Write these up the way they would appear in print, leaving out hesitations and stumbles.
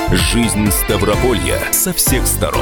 Жизнь Ставрополья со всех сторон.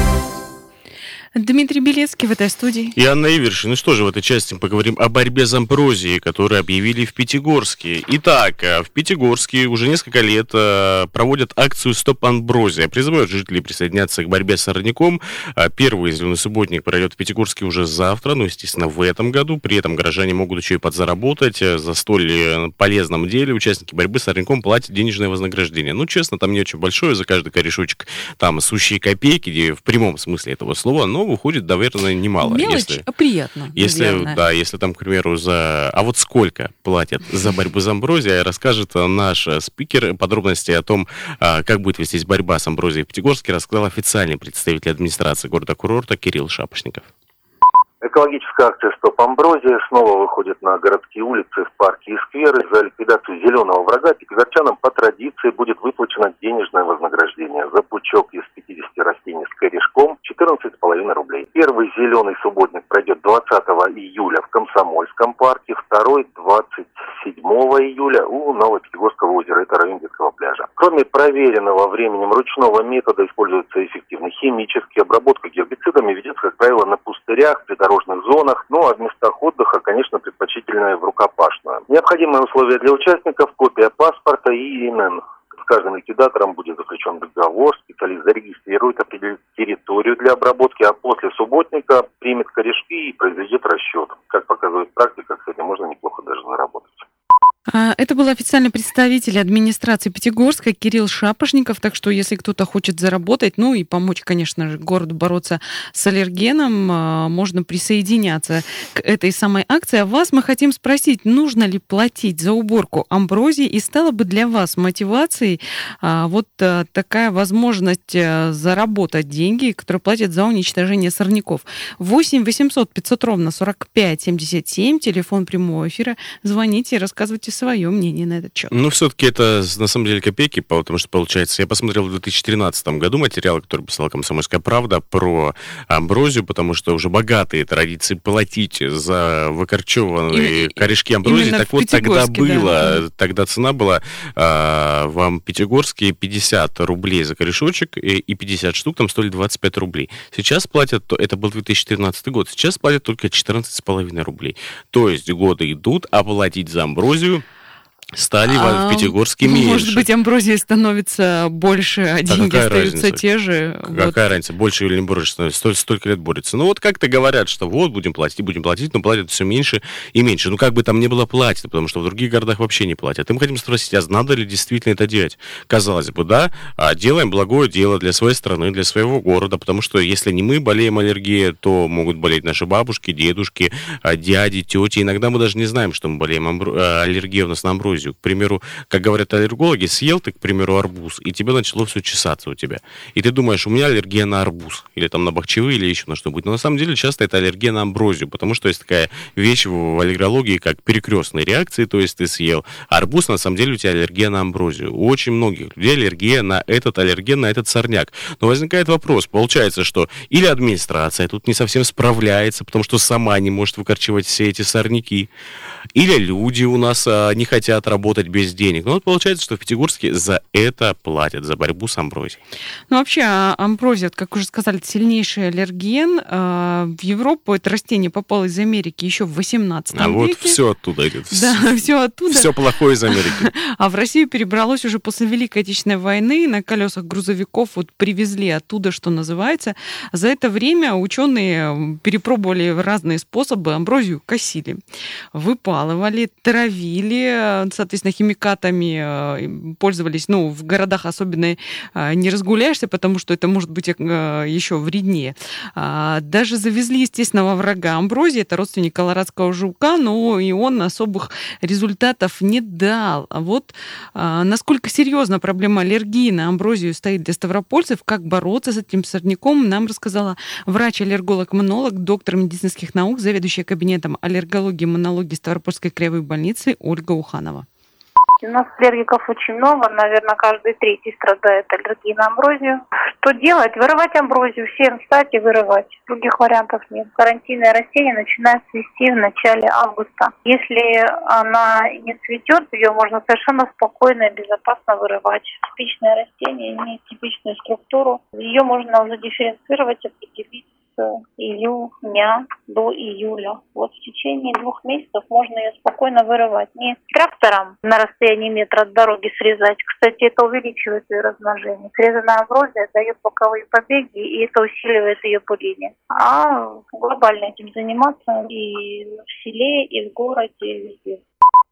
Дмитрий Белецкий в этой студии. И Анна Ивершин. Ну что же, в этой части поговорим о борьбе с амброзией, которую объявили в Пятигорске. Итак, в Пятигорске уже несколько лет проводят акцию «Стоп амброзия». Призывают жителей присоединяться к борьбе с сорняком. Первый зеленый субботник пройдет в Пятигорске уже завтра, естественно, в этом году. При этом горожане могут еще и подзаработать за столь полезном деле. Участники борьбы с сорняком платят денежное вознаграждение. Честно, там не очень большое, за каждый корешочек там сущие копейки, в прямом смысле этого слова, но выходит, наверное, немало. Мелочь, а приятно. Если там, к примеру, А вот сколько платят за борьбу с амброзией, расскажет наш спикер. Подробности о том, как будет вестись борьба с амброзией в Пятигорске, рассказал официальный представитель администрации города-курорта Кирилл Шапошников. Экологическая акция «Стоп амброзия» снова выходит на городские улицы, в парки и скверы. За ликвидацию зеленого врага пятигорчанам по традиции будет выплачено денежное вознаграждение. За пучок из 50 растений с корешком 14,5 рублей. Первый зеленый субботник пройдет 20 июля в Комсомольском парке, второй 27 июля у Новопятигорского озера, это район детского пляжа. Кроме проверенного временем ручного метода, используется эффективный химический. Обработка гербицидами ведется, как правило, на пустырях, придорожных зонах, а в местах отдыха, конечно, предпочтительно в рукопашную. Необходимые условия для участников: копия паспорта и ИНН. С каждым ликвидатором будет заключен договор, специалист зарегистрирует, определит территорию для обработки, а после субботника примет корешки и произведет расчет. Как показывает практика, кстати, можно неплохо даже заработать. Это был официальный представитель администрации Пятигорска Кирилл Шапошников. Так что, если кто-то хочет заработать, и помочь, конечно же, городу бороться с аллергеном, можно присоединяться к этой самой акции. А вас мы хотим спросить, нужно ли платить за уборку амброзии, и стала бы для вас мотивацией вот такая возможность заработать деньги, которые платят за уничтожение сорняков. 8 800 500 ровно 45 77, телефон прямого эфира. Звоните и рассказывайте свое мнение на этот счет. Все-таки это, на самом деле, копейки, потому что, получается, я посмотрел в 2013 году материалы, которые писала «Комсомольская правда» про амброзию, потому что уже богатые традиции платить за выкорчеванные корешки амброзии. Так вот, тогда было, тогда цена была в Пятигорске 50 рублей за корешочек, и 50 штук там стоили 25 рублей. Сейчас платят, это был 2013 год, сейчас платят только 14,5 рублей. То есть годы идут, а платить за амброзию стали в Пятигорске меньше. Может быть, амброзии становится больше, а деньги остаются те же. Какая разница, больше или не больше становится? Столько лет борется. Как-то говорят, что будем платить, но платят все меньше и меньше. Как бы там ни было, платят, потому что в других городах вообще не платят. И мы хотим спросить, а надо ли действительно это делать? Казалось бы, да, делаем благое дело для своей страны, для своего города, потому что если не мы болеем аллергией, то могут болеть наши бабушки, дедушки, дяди, тети. Иногда мы даже не знаем, что мы болеем аллергией у нас на амброзию. К примеру, как говорят аллергологи, съел ты, к примеру, арбуз, и тебе начало все чесаться у тебя. И ты думаешь, у меня аллергия на арбуз, или там на бахчевые, или еще на что-нибудь. Но на самом деле часто это аллергия на амброзию, потому что есть такая вещь в аллергологии, как перекрестные реакции, то есть ты съел арбуз, на самом деле у тебя аллергия на амброзию. У очень многих людей аллергия на этот аллерген, на этот сорняк. Но возникает вопрос, получается, что или администрация тут не совсем справляется, потому что сама не может выкорчевать все эти сорняки, или люди у нас не хотят работать без денег. Получается, что в Пятигорске за это платят, за борьбу с амброзией. Вообще, амброзия, как уже сказали, это сильнейший аллерген. В Европу это растение попало из Америки еще в 18 веке. Вот все оттуда идет. Да, все оттуда. Все плохое из Америки. А в Россию перебралось уже после Великой Отечественной войны. На колесах грузовиков привезли оттуда, что называется. За это время ученые перепробовали разные способы. Амброзию косили, выпалывали, травили, соответственно, химикатами пользовались. В городах особенно не разгуляешься, потому что это может быть еще вреднее. Даже завезли естественного врага амброзии, это родственник колорадского жука, но и он особых результатов не дал. Насколько серьезна проблема аллергии на амброзию стоит для ставропольцев, как бороться с этим сорняком, нам рассказала врач-аллерголог-иммунолог, доктор медицинских наук, заведующая кабинетом аллергологии и иммунологии Ставропольской краевой больницы Ольга Уханова. У нас аллергиков очень много, наверное, каждый третий страдает аллергией на амброзию. Что делать? Вырывать амброзию, всем встать и вырывать. Других вариантов нет. Карантинное растение начинает цвести в начале августа. Если она не цветет, ее можно совершенно спокойно и безопасно вырывать. Типичное растение имеет типичную структуру. Ее можно уже дифференцировать, определить с июня до июля. Вот в течение 2 месяцев можно ее спокойно вырывать. Не трактором на расстоянии метра от дороги срезать. Кстати, это увеличивает ее размножение. Срезанная амброзия дает боковые побеги, и это усиливает ее пыление. А глобально этим заниматься и в селе, и в городе, и везде.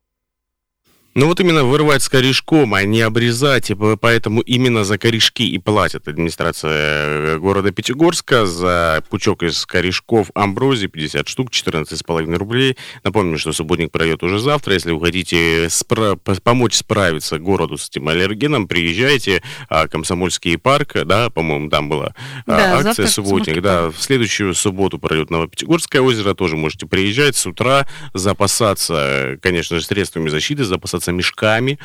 Ну вот именно вырывать с корешком, а не обрезать, и поэтому именно за корешки и платит администрация города Пятигорска за пучок из корешков амброзии, 50 штук, 14,5 рублей. Напомню, что субботник пройдет уже завтра. Если вы хотите помочь справиться городу с этим аллергеном, приезжайте, Комсомольский парк, да, по-моему, там была акция субботник, да, в следующую субботу пройдет Новопятигорское озеро, тоже можете приезжать с утра, запасаться, конечно же, средствами защиты, запасаться мешками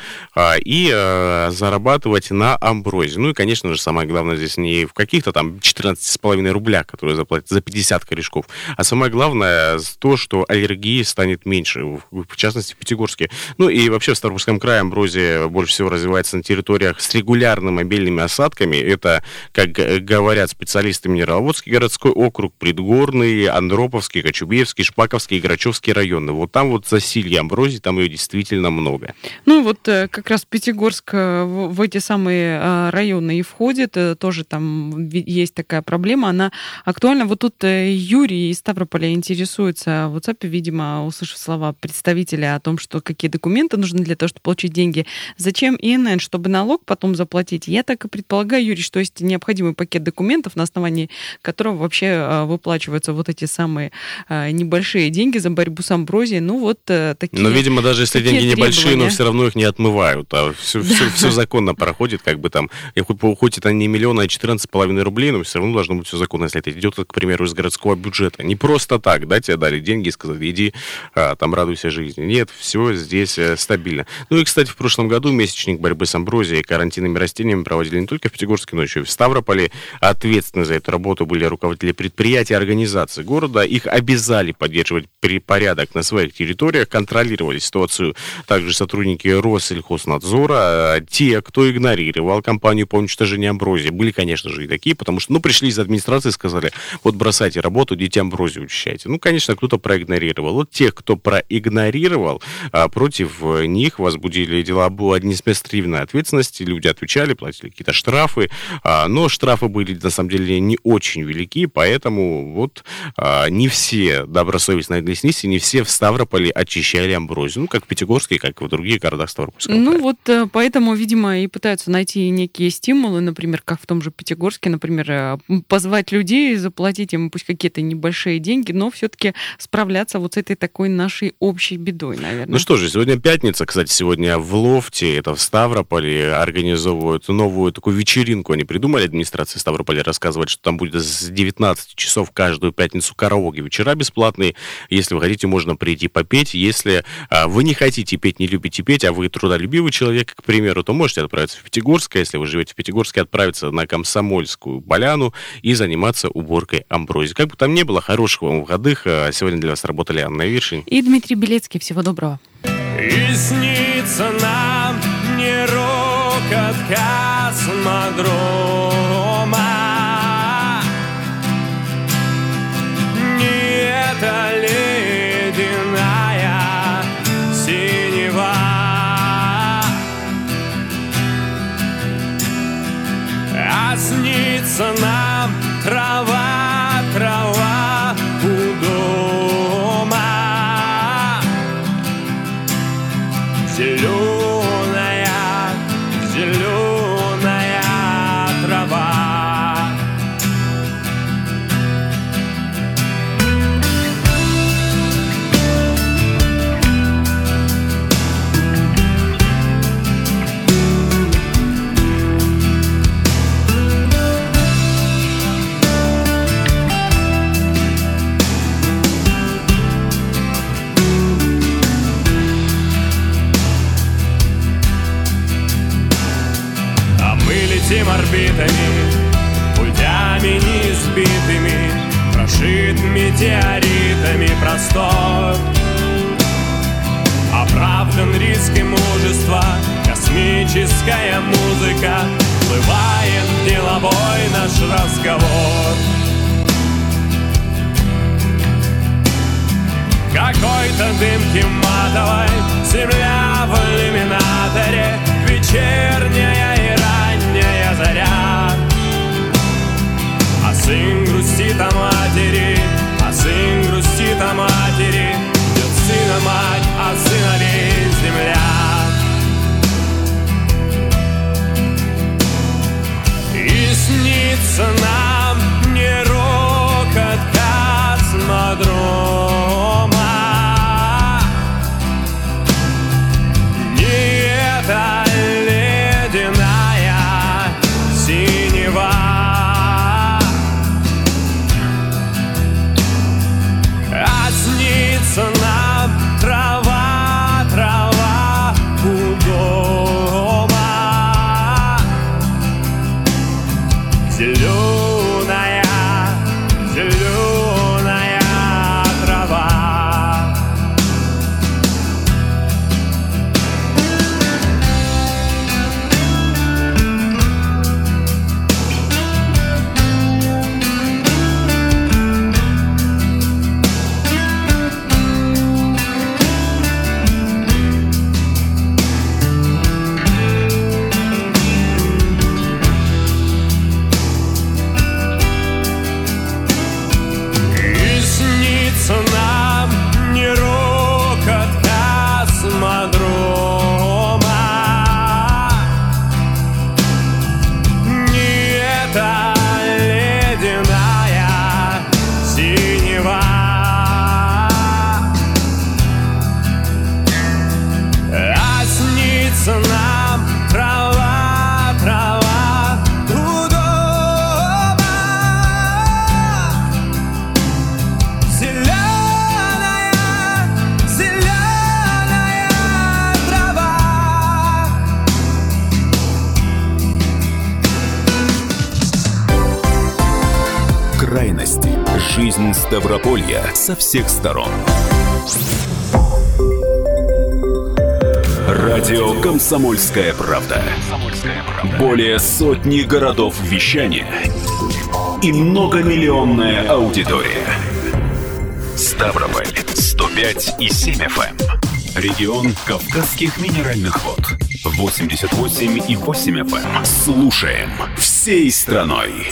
и зарабатывать на амброзии. Ну и, конечно же, самое главное здесь не в каких-то там 14,5 рубля, которые заплатят за 50 корешков, а самое главное то, что аллергии станет меньше, в частности, в Пятигорске. Ну и вообще в Ставропольском крае амброзия больше всего развивается на территориях с регулярными обильными осадками. Это, как говорят специалисты, Минераловодский городской округ, Предгорный, Андроповский, Кочубеевский, Шпаковский и Грачевский районы. Вот там вот засилье амброзии, там ее действительно много. Ну вот как раз Пятигорск в эти самые районы и входит, тоже там есть такая проблема, она актуальна. Вот тут Юрий из Ставрополя интересуется в WhatsApp, видимо, услышав слова представителя о том, что какие документы нужны для того, чтобы получить деньги. Зачем ИНН, чтобы налог потом заплатить? Я так и предполагаю, Юрий, что есть необходимый пакет документов, на основании которого вообще выплачиваются вот эти самые небольшие деньги за борьбу с амброзией. Ну вот такие. Но, видимо, даже если деньги небольшие, но все равно их не отмывают, а все законно проходит, как бы там, хоть это не миллион, а 14,5 рублей, но все равно должно быть все законно, если это идет, к примеру, из городского бюджета. Не просто так, да, тебе дали деньги и сказали, иди, там, радуйся жизни. Нет, все здесь стабильно. Ну и, кстати, в прошлом году месячник борьбы с амброзией и карантинными растениями проводили не только в Пятигорске, но еще и в Ставрополе. Ответственны за эту работу были руководители предприятий и организаций города. Их обязали поддерживать порядок на своих территориях, контролировали ситуацию также сотрудники Россельхознадзора. Те, кто игнорировал кампанию по уничтожению амброзии, были, конечно же, и такие, потому что, пришли из администрации и сказали, вот бросайте работу, идите амброзию учащайте. Конечно, кто-то проигнорировал. Вот тех, кто проигнорировал, против них возбудили дела об административной ответственности, люди отвечали, платили какие-то штрафы, но штрафы были, на самом деле, не очень велики, поэтому вот не все добросовестно отнеслись, и не все в Ставрополе очищали амброзию, как в Пятигорске, как и в других городах Ставропольского края. Вот поэтому, видимо, и пытаются найти некие стимулы, например, как в том же Пятигорске, например, позвать людей, заплатить им пусть какие-то небольшие деньги, но все-таки справляться вот с этой такой нашей общей бедой, наверное. Ну что же, сегодня пятница, кстати, сегодня в Лофте, это в Ставрополе, организовывают новую такую вечеринку, они придумали, администрация Ставрополя рассказывает, что там будет с 19 часов каждую пятницу караоке, вечера бесплатные, если вы хотите, можно прийти попеть, если вы не хотите петь, не любите петь, а вы трудолюбивый человек, к примеру, то можете отправиться в Пятигорск, если вы живете в Пятигорске, отправиться на Комсомольскую поляну и заниматься уборкой амброзии. Как бы там ни было, хороших вам выходных. Сегодня для вас работали Анна Виршин и Дмитрий Белецкий. Всего доброго. И снится нам не рокот космодрома, не эта ледяная синева, а снится нам трава, трава у дома, зеленая, зеленая трава. орбитами, путями неизбитыми, прошит метеоритами простор. Оправдан риск и мужество, космическая музыка, плывает деловой наш разговор. Какой-то дымки матовой, земля в иллюминаторе, вечерняя и ранняя заря. А сын грустит о матери, а сын грустит о матери, ждет сына мать, а сыновей земля. И снится нам не рокот космодрома, это ледяная синева, а снится нам трава, трава у дома, зеленая, зеленая трава. Крайности. Жизнь Ставрополья со всех сторон. Радио «Комсомольская правда». Более сотни городов вещания и многомиллионная аудитория. Ставрополь 105,7 FM. Регион Кавказских минеральных вод 88,8 FM. Слушаем всей страной.